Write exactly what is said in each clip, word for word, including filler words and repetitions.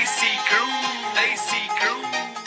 ਦੇਸੀ ਕਰੂ ਦੇਸੀ ਕਰੂ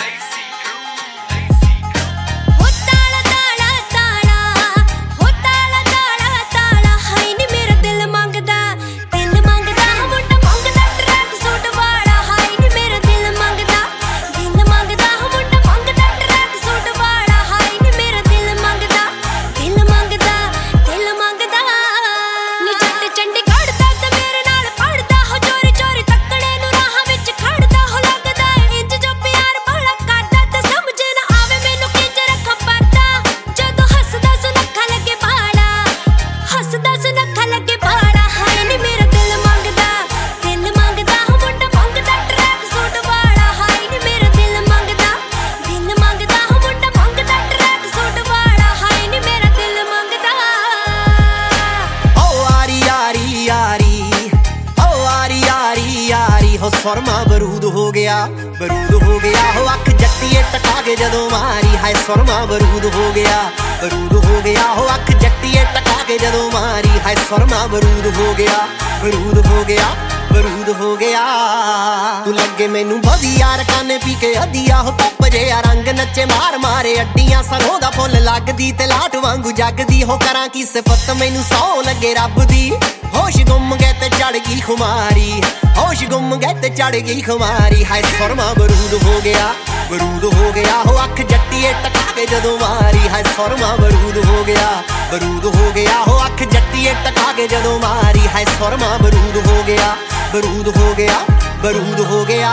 हो सुरमा बरूद हो गया बरूद हो गया हो अख जट्टीए टका के जदों मारी हाय सुरमा बरूद हो गया बरूद हो गया हो अख जट्टीए टका के जदों मारी हाय सुरमा बरूद हो गया बरूद हो गया बरूद हो गया तू लगे मैनू वधिया रकाने पी के अदिया हो धुप जिहा रंग नचे मार मारे अड्डियां सरों दा फुल लगदी ते लाट वांगू जगदी हो करां की सिफत मैनू सौ लगे रब दी होश गुम गए ते चढ़ गई खुमारी होश गुम गए ते चढ़ गई खुमारी हाय सुरमा बरूद हो गया बरूद हो गया हो अख जट्टीए टका के जदों मारी हाय सुरमा बरूद हो गया बरूद हो गया हो अख जट्टीए टका के जदों मारी हाय सुरमा बरूद हो गया बरूद हो गया बरूद हो गया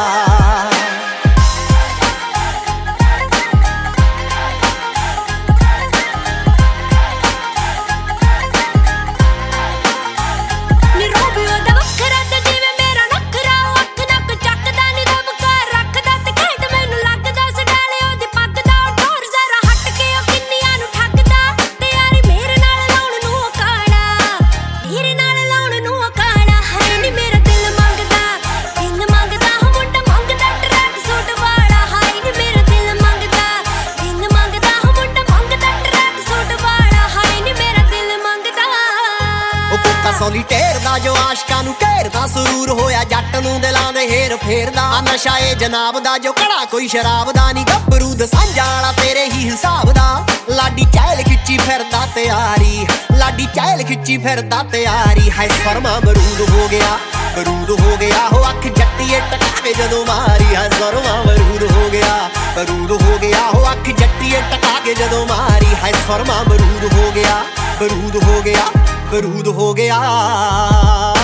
सोलीटेर दा जो आशकां नू घेरदा सुरूर होया जट नू दिलां दे हेर फेरदा नशा ए जनाब दा जो कड़ा कोई शराब दा नी गभरू दसांजा वाला तेरे ही हिसाब दा लाडी चैल खिच्ची फिरदा तैयारी लाडी चैल खिच्ची फिरदा तैयारी हाय सुरमा बरूद हो गया बरूद हो गया हो अख जट्टीए टका के जदों मारी हाय सुरमा बरूद हो गया बरूद हो गया हो अख जट्टीए टका के जदों मारी हाय सुरमा बरूद हो गया बरूद हो गया बरूद हो गया।